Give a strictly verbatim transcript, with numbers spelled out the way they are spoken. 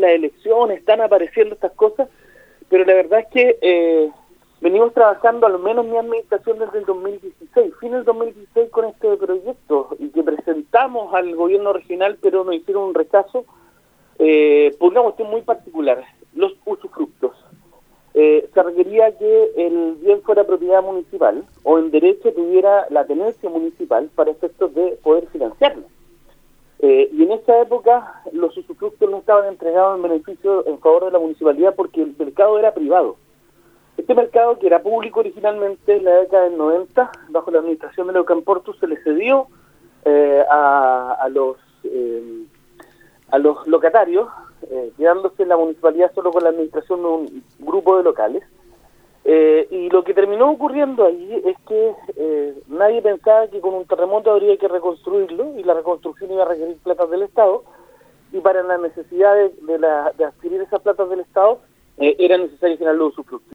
las elecciones, están apareciendo estas cosas, pero la verdad es que eh, venimos trabajando, al menos mi administración, desde el dos mil dieciséis, fin del dos mil dieciséis, con este proyecto, y que presentamos al gobierno regional, pero nos hicieron un rechazo eh, por una cuestión muy particular: los usufructos. Eh, se requería que el bien fuera propiedad municipal, o en derecho tuviera la tenencia municipal para efectos de poder financiarlo. Eh, y en esa época los usufructos no estaban entregados en beneficio en favor de la municipalidad, porque el mercado era privado. Este mercado, que era público originalmente en la década del noventa, bajo la administración de Leucan Portus, se le cedió eh, a, a los eh, a los locatarios, eh, quedándose en la municipalidad solo con la administración de un grupo de locales. Eh, y lo que terminó ocurriendo ahí es que eh, nadie pensaba que con un terremoto habría que reconstruirlo, y la reconstrucción iba a requerir platas del Estado, y para la necesidad de, de, la, de adquirir esas platas del Estado eh, era necesario generar los usufructos.